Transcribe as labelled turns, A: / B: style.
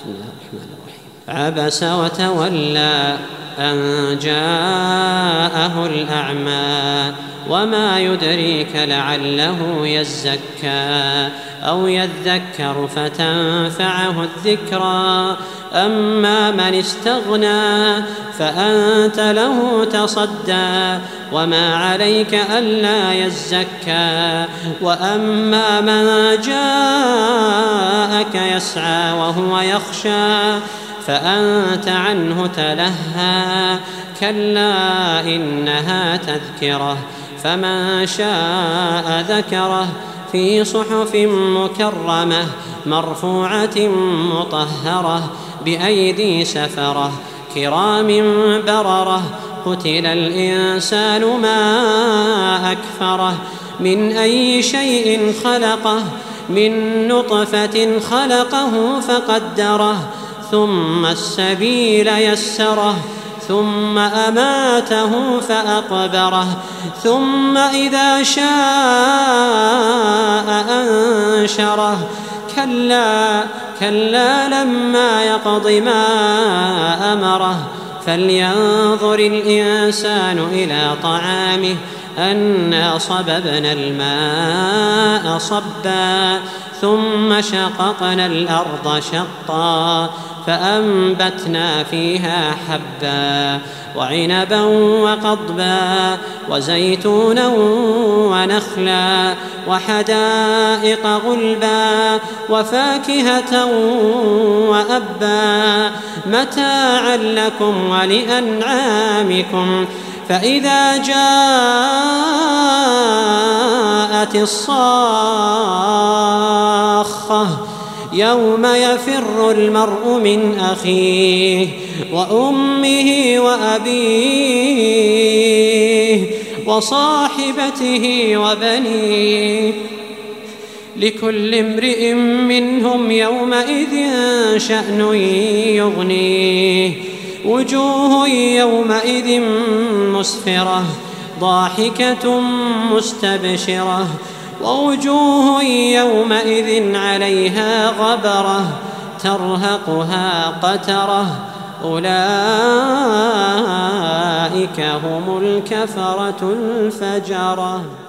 A: بسم الله الرحمن الرحيم. عبس وتولى أن جاءه الأعمى وما يدريك لعله يزكى أو يذكر فتنفعه الذكرى أما من استغنى فأنت له تصدى وما عليك ألا يزكى وأما من جاءك يسعى وهو يخشى فأنت عنه تلهى كلا إنها تذكرة فمن شاء ذكره في صحف مكرمة مرفوعة مطهرة بأيدي سفرة كرام بررة قتل الإنسان ما أكفره من أي شيء خلقه من نطفة خلقه فقدره ثم السبيل يسره ثم أماته فأقبره ثم إذا شاء أنشره كلا لما يقض ما أمره فلينظر الإنسان إلى طعامه أنا صببنا الماء صبا ثم شققنا الأرض شقا فأنبتنا فيها حبا وعنبا وقضبا وزيتونا ونخلا وحدائق غلبا وفاكهة وأبا متاعا لكم ولأنعامكم فإذا جاءت الصاخة يوم يفر المرء من أخيه وأمه وأبيه وصاحبته وبنيه لكل امرئ منهم يومئذ شأن يغنيه وجوه يومئذ مسفرة ضاحكة مستبشرة ووجوه يومئذ عليها غبرة ترهقها قترة أولئك هم الكفرة الفجرة.